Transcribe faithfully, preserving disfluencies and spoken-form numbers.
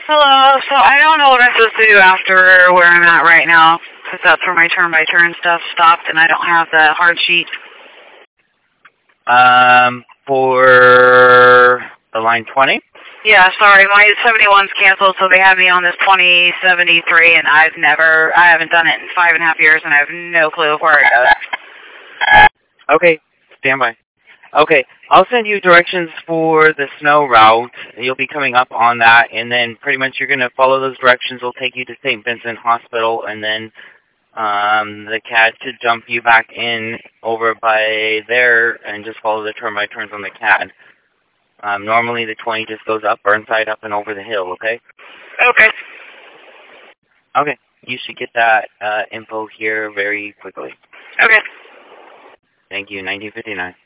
Hello, so I don't know what I'm supposed to do after where I'm at right now, because that's where my turn-by-turn stuff stopped, and I don't have the hard sheet. Um, for the line twenty? Yeah, sorry, my seventy-one's canceled, so they have me on this twenty seventy-three, and I've never, I haven't done it in five and a half years, and I have no clue where it goes. Okay, stand by. Okay, I'll send you directions for the snow route. You'll be coming up on that, and then pretty much you're going to follow those directions. It'll take you to Saint Vincent Hospital, and then um, the C A D should jump you back in over by there and just follow the turn-by-turns on the C A D. Um, normally the twenty just goes up, Burnside, up and over the hill, okay? Okay. Okay, you should get that uh, info here very quickly. Okay. Thank you, nineteen fifty-nine.